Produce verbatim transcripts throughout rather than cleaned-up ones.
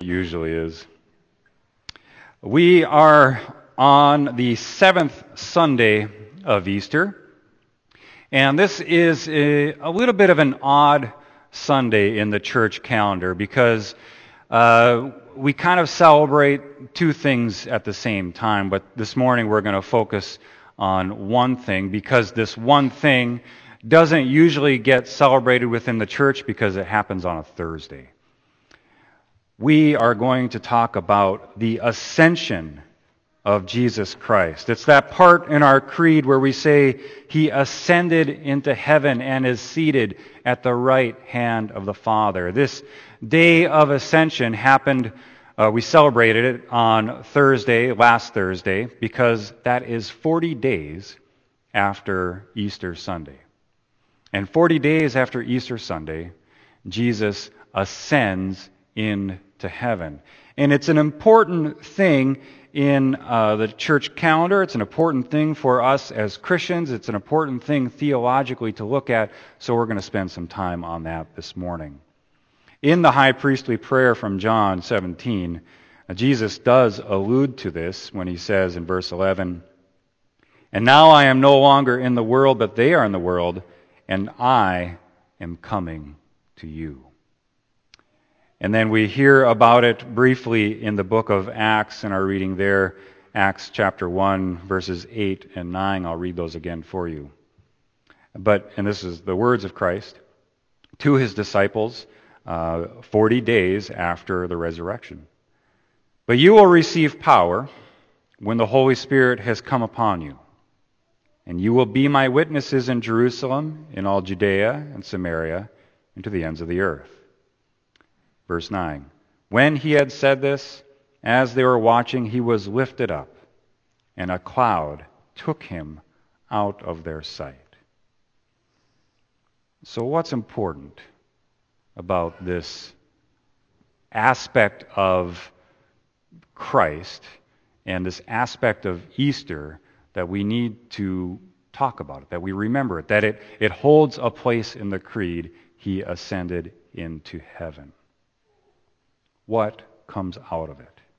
usually is. We are on the seventh Sunday of Easter, and this is a, a little bit of an odd Sunday in the church calendar because uh, we kind of celebrate two things at the same time, but this morning we're going to focus on one thing because this one thing doesn't usually get celebrated within the church because it happens on a Thursday. We are going to talk about the ascension of Jesus Christ. It's that part in our creed where we say He ascended into heaven and is seated at the right hand of the Father. This day of ascension happened, uh, we celebrated it on Thursday, last Thursday, because that is forty days after Easter Sunday. And forty days after Easter Sunday, Jesus ascends into heaven. And it's an important thing in uh, the church calendar. It's an important thing for us as Christians. It's an important thing theologically to look at, so we're going to spend some time on that this morning. In the high priestly prayer from John seventeen, Jesus does allude to this when he says in verse eleven, "And now I am no longer in the world, but they are in the world, and I am coming to you." And then we hear about it briefly in the book of Acts in our reading there, Acts chapter one, verses eight and nine. I'll read those again for you. But, and this is the words of Christ to His disciples uh, forty days after the resurrection. "But you will receive power when the Holy Spirit has come upon you. And you will be my witnesses in Jerusalem, in all Judea and Samaria, and to the ends of the earth." Verse nine, "When he had said this, as they were watching, he was lifted up, and a cloud took him out of their sight." So what's important about this aspect of Christ and this aspect of Easter that we need to talk about it, that we remember it, that it, it holds a place in the creed? He ascended into heaven. What comes out of it?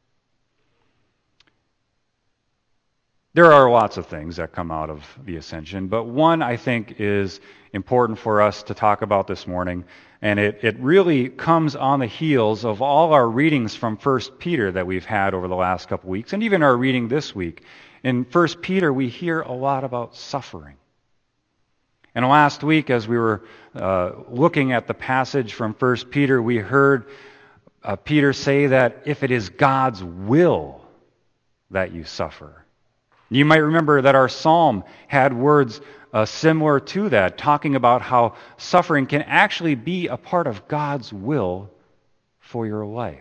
There are lots of things that come out of the ascension, but one I think is important for us to talk about this morning, and it, it really comes on the heels of all our readings from First Peter that we've had over the last couple weeks, and even our reading this week. In First Peter, we hear a lot about suffering. And last week, as we were uh, looking at the passage from First Peter, we heard uh, Peter say that if it is God's will that you suffer. You might remember that our psalm had words uh, similar to that, talking about how suffering can actually be a part of God's will for your life.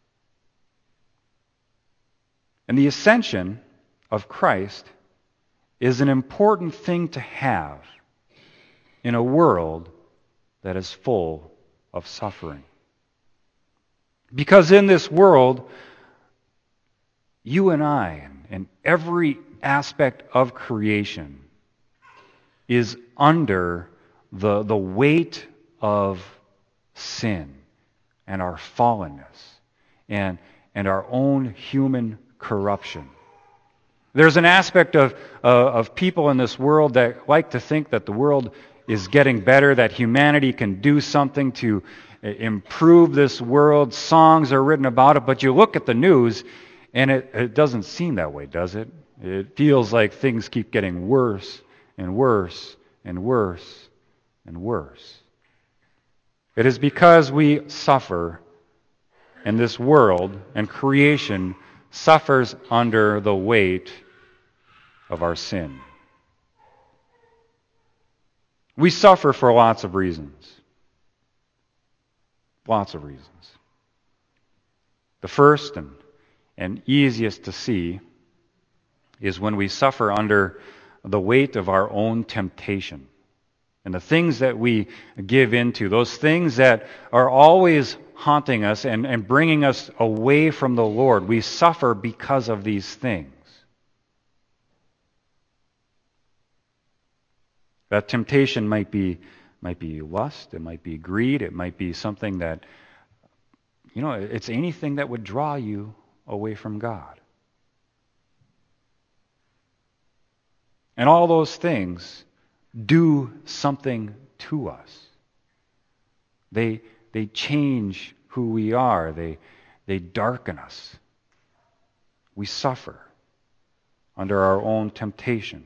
And the ascension of Christ is an important thing to have in a world that is full of suffering. Because in this world, you and I, and every aspect of creation, is under the, the weight of sin and our fallenness and, and our own human corruption. There's an aspect of, uh, of people in this world that like to think that the world is getting better, that humanity can do something to improve this world. Songs are written about it, but you look at the news and it, it doesn't seem that way, does it? It feels like things keep getting worse and worse and worse and worse. It is because we suffer, and this world and creation suffers under the weight of our sin. We suffer for lots of reasons. Lots of reasons. The first and, and easiest to see is when we suffer under the weight of our own temptation and the things that we give into, those things that are always haunting us and, and bringing us away from the Lord. We suffer because of these things. That temptation might be might be lust, it might be greed, it might be something that you know, it's anything that would draw you away from God. And all those things do something to us. They, they change who we are. They, they darken us. We suffer under our own temptation.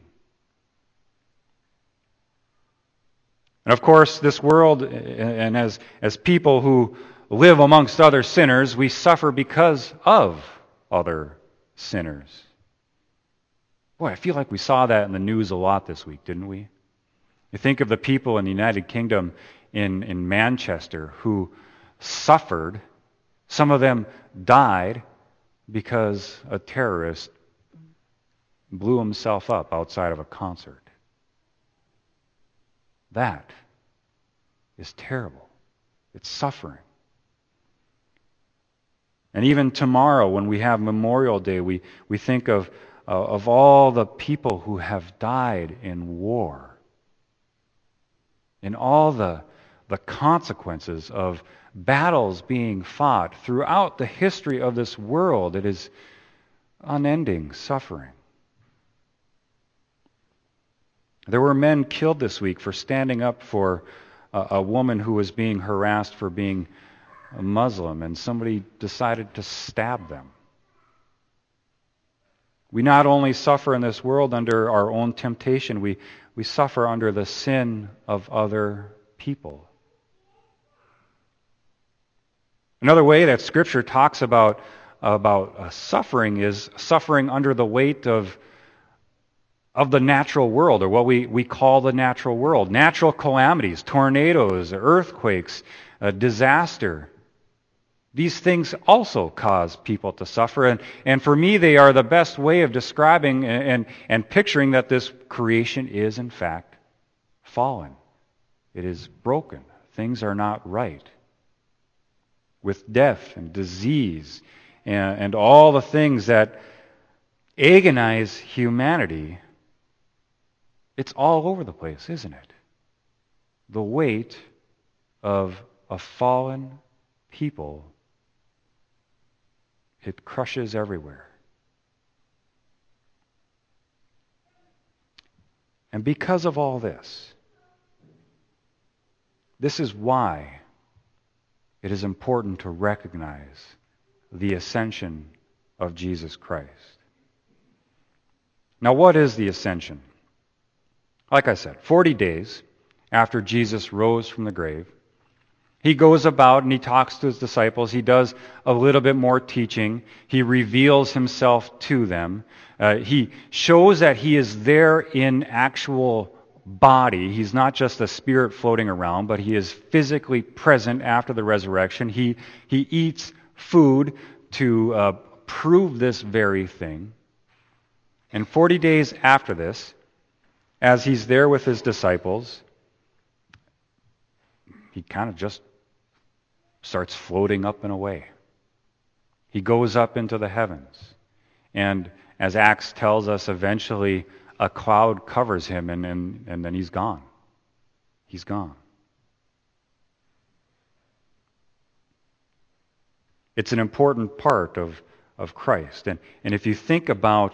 And of course, this world, and as, as people who live amongst other sinners, we suffer because of other sinners. Boy, I feel like we saw that in the news a lot this week, didn't we? You think of the people in the United Kingdom in, in Manchester who suffered. Some of them died because a terrorist blew himself up outside of a concert. That is terrible. It's suffering. And even tomorrow, when we have Memorial Day, we, we think of, uh, of all the people who have died in war, and all the, the consequences of battles being fought throughout the history of this world. It is unending suffering. There were men killed this week for standing up for a, a woman who was being harassed for being a Muslim, and somebody decided to stab them. We not only suffer in this world under our own temptation, we, we suffer under the sin of other people. Another way that Scripture talks about, about uh, suffering is suffering under the weight of of the natural world, or what we, we call the natural world. Natural calamities, tornadoes, earthquakes, uh, disaster. These things also cause people to suffer. And, and for me, they are the best way of describing and, and, and picturing that this creation is, in fact, fallen. It is broken. Things are not right. With death and disease and, and all the things that agonize humanity, it's all over the place, isn't it? The weight of a fallen people, it crushes everywhere. And because of all this, this is why it is important to recognize the ascension of Jesus Christ. Now, what is the ascension? Like I said, forty days after Jesus rose from the grave, he goes about and he talks to his disciples. He does a little bit more teaching. He reveals himself to them. Uh, he shows that he is there in actual body. He's not just a spirit floating around, but he is physically present after the resurrection. He, he eats food to uh, prove this very thing. And forty days after this, as he's there with his disciples, he kind of just starts floating up and away. He goes up into the heavens. And as Acts tells us, eventually a cloud covers him, and, and, and then he's gone. He's gone. It's an important part of, of Christ. And, and if you think about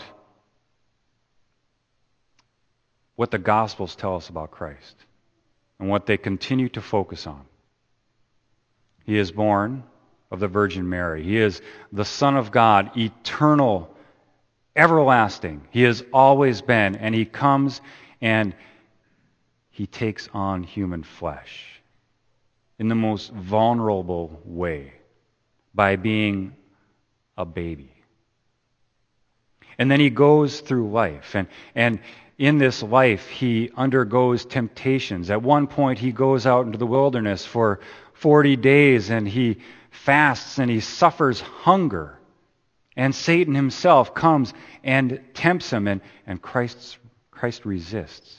what the Gospels tell us about Christ and what they continue to focus on. He is born of the Virgin Mary. He is the Son of God, eternal, everlasting. He has always been, and he comes and he takes on human flesh in the most vulnerable way by being a baby. And then he goes through life, and and in this life, he undergoes temptations. At one point, he goes out into the wilderness for forty days, and he fasts and he suffers hunger. And Satan himself comes and tempts him, and, and Christ's, Christ resists.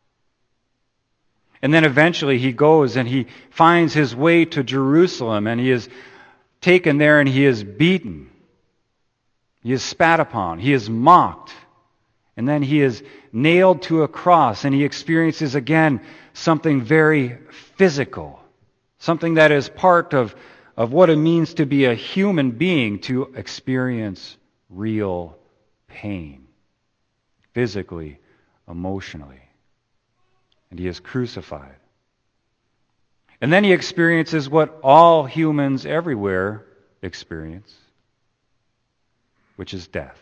And then eventually he goes and he finds his way to Jerusalem, and he is taken there and he is beaten. He is spat upon. He is mocked. And then he is nailed to a cross, and he experiences again something very physical, something that is part of, of what it means to be a human being, to experience real pain, physically, emotionally. And he is crucified. And then he experiences what all humans everywhere experience, which is death.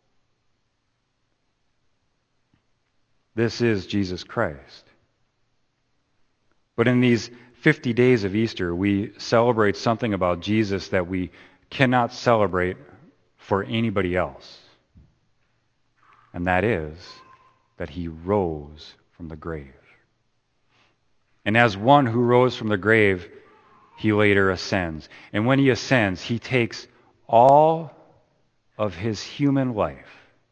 This is Jesus Christ. But in these fifty days of Easter, we celebrate something about Jesus that we cannot celebrate for anybody else. And that is that he rose from the grave. And as one who rose from the grave, he later ascends. And when he ascends, he takes all of his human life,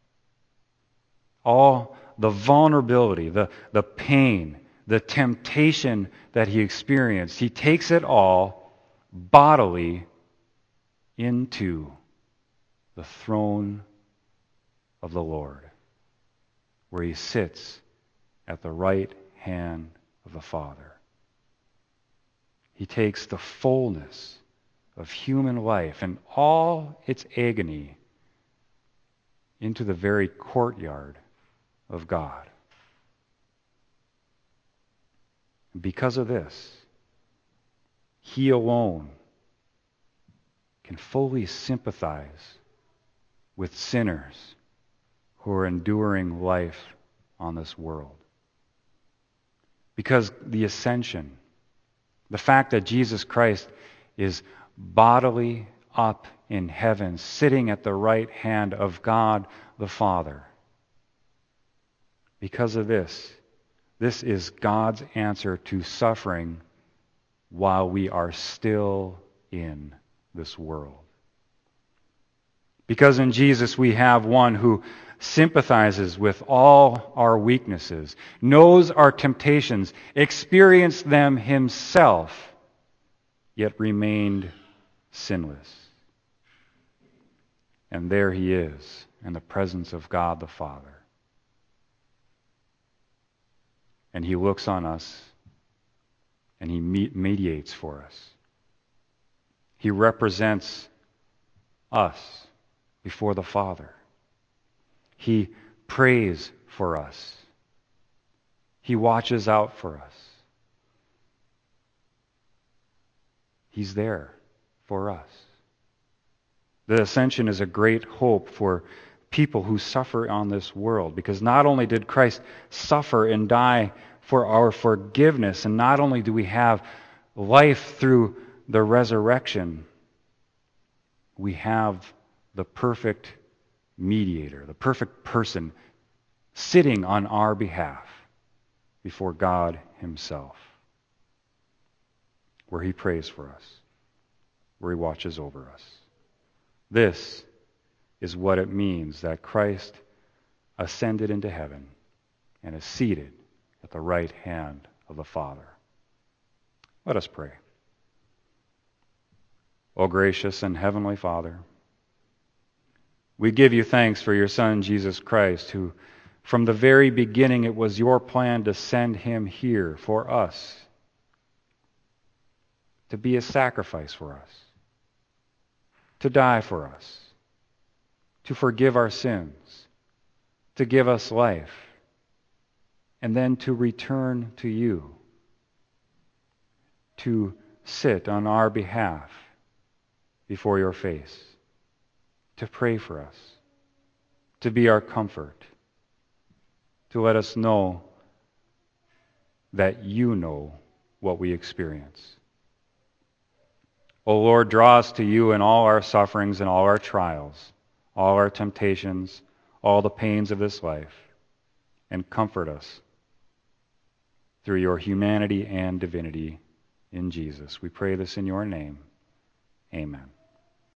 all the vulnerability, the, the pain, the temptation that he experienced, he takes it all bodily into the throne of the Lord, where he sits at the right hand of the Father. He takes the fullness of human life and all its agony into the very courtyard of God. Because of this, he alone can fully sympathize with sinners who are enduring life on this world. Because the ascension, the fact that Jesus Christ is bodily up in heaven, sitting at the right hand of God the Father. Because of this, this is God's answer to suffering while we are still in this world. Because in Jesus we have one who sympathizes with all our weaknesses, knows our temptations, experienced them himself, yet remained sinless. And there he is in the presence of God the Father. And he looks on us and he mediates for us. He represents us before the Father. He prays for us. He watches out for us. He's there for us. The ascension is a great hope for people who suffer on this world, because not only did Christ suffer and die for our forgiveness, and not only do we have life through the resurrection, we have the perfect mediator, the perfect person sitting on our behalf before God himself, where he prays for us, where he watches over us. This is what it means that Christ ascended into heaven and is seated at the right hand of the Father. Let us pray. O gracious and heavenly Father, we give you thanks for your Son, Jesus Christ, who from the very beginning it was your plan to send him here for us, to be a sacrifice for us, to die for us, to forgive our sins, to give us life, and then to return to you, to sit on our behalf before your face, to pray for us, to be our comfort, to let us know that you know what we experience. O Lord, draw us to you in all our sufferings and all our trials, all our temptations, all the pains of this life, and comfort us through your humanity and divinity in Jesus. We pray this in your name. Amen.